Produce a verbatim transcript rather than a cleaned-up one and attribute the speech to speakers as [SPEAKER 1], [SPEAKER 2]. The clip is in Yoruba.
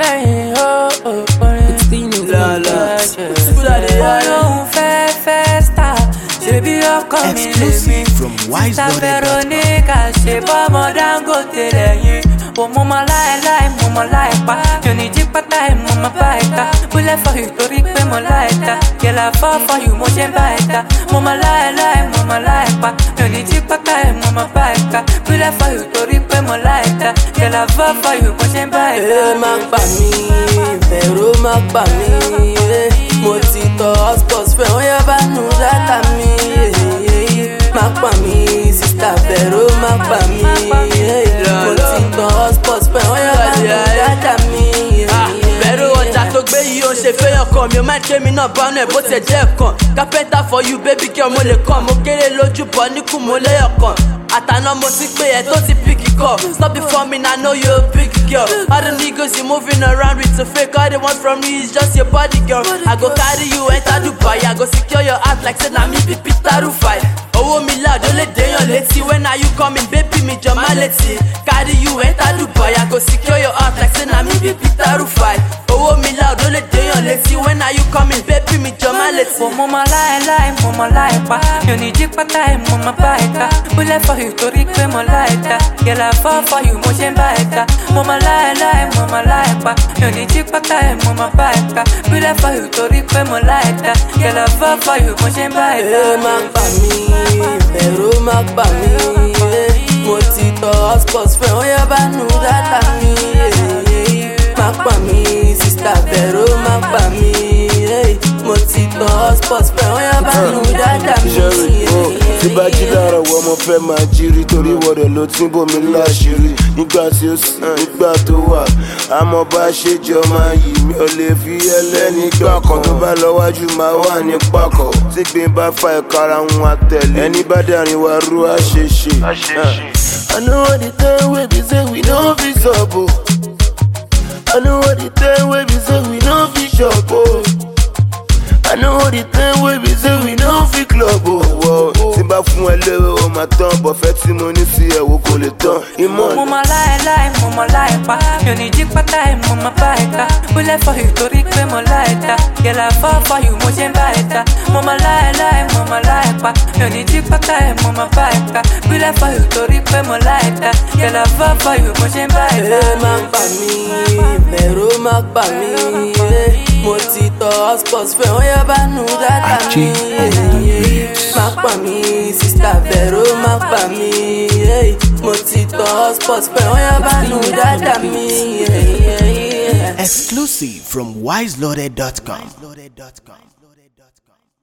[SPEAKER 1] Hey, oh, oh, it's the new la la. Don't fair, fair star. She be up coming
[SPEAKER 2] exclusive from wise loaded dot com.
[SPEAKER 1] Veronica, she bomb or down go tell you. Oh, mama lie, lie, mama lie, pa. You need to put time, mama baita. We left for you to reap them all later. Girl, I fall for you, motion baita. Mama lie, lie, mama lie, pa. You need to put time, mama baita. We left for you to reap them all later. Girl, I fall for you, motion baita.
[SPEAKER 3] Eh, mag pa mi, Vero mag pa mi. Mo ti to hospos fe, oya ba nu data mi. Mag pa mi, sister Vero mag pa mi. Mo ti to hospos fe, oya ba nu data mi.
[SPEAKER 4] Vero ọjà tó gbé yìí ó ń ṣe fẹ́yàn kan mi ò máa ń ké mi náà bá nù ẹ̀ bó tiẹ̀ jẹ́ ẹ̀kan. Carpenter for you baby girl mo lè kàn mo kéré lójú bọ̀ níkù mo léyàn kan. Àtàná mo ti pé ẹ tó ti pick call. Stop before me I know you a big girl. All the niggas you moving around with a fake. All they want from me is just your body girl. I go carry you enter Dubai. I go secure your heart like say na me be Peter Rufai. Owó mi loud ó lè déyàn létí. When are you coming baby mi jọ má létí. Carry you enter Dubai. I go secure your heart like say na me be Peter Rufai. Owó mi loud ó lè déyàn létí. When are you coming baby mi jọ má létí.
[SPEAKER 1] Oh mama lie lie, mama lie pa. You need to put time, mama baita. We left for you to reap them all later. Girl I fall for you, motion baita. Mama lie lie, mama lie pa. You need to put time, mama baita. We left for you to reap them all later. Girl I fall for you, motion baita.
[SPEAKER 3] Eh, mag pa mi, Vero mag pa mi. Mo ti to hospos fe, oya ba nu data mi. Mag pa mi, sister Vero mag pa mi. Mo ti to hospos fe, oya ba nu data mi.
[SPEAKER 5] Tí bá jí lára wọ ọmọ fẹ́ máa jírí torí wọ́dọ̀ ló tí ń bò mí láṣìírí. Nígbà tí ó sì nígbà tó wà àmọ́ bá ṣe jọ máa yìí mi ò lè fi ẹlẹ́ nígbà kan tó bá lọ́wájú máa wà ní pákọ̀. Tí gbìn bá fa ìkara ń wá tẹ̀lé ẹni bá dàrin wá rú àṣeṣe. I know what the time wey be say we no fit stop o. I know what the time wey be say we no fit shop o. I know what the time wey be say we no fit club o. Tí bá fún ẹ lérò ó máa tán bọ̀ fẹ́ tí mo ní sí ẹ̀wò kò lè tán. Ìmọ̀
[SPEAKER 1] Mama lie lie, mama lie pa. You need to put time, mama baita. We left for you to reap them all later. Girl I fall for you, motion baita. Mama lie lie, mama lie pa. You need to put time, mama baita. We left for you to reap them all later. Girl I fall for you, motion baita.
[SPEAKER 3] Eh, mag pa mi, Vero mag pa mi. Mo ti to hospos fe, oya ba nu data mi. Mag pa mi, sister Vero mag pa mi. Mo ti to hospos fe, oya ba nu data mi.
[SPEAKER 2] Exclusive from wise loaded dot com.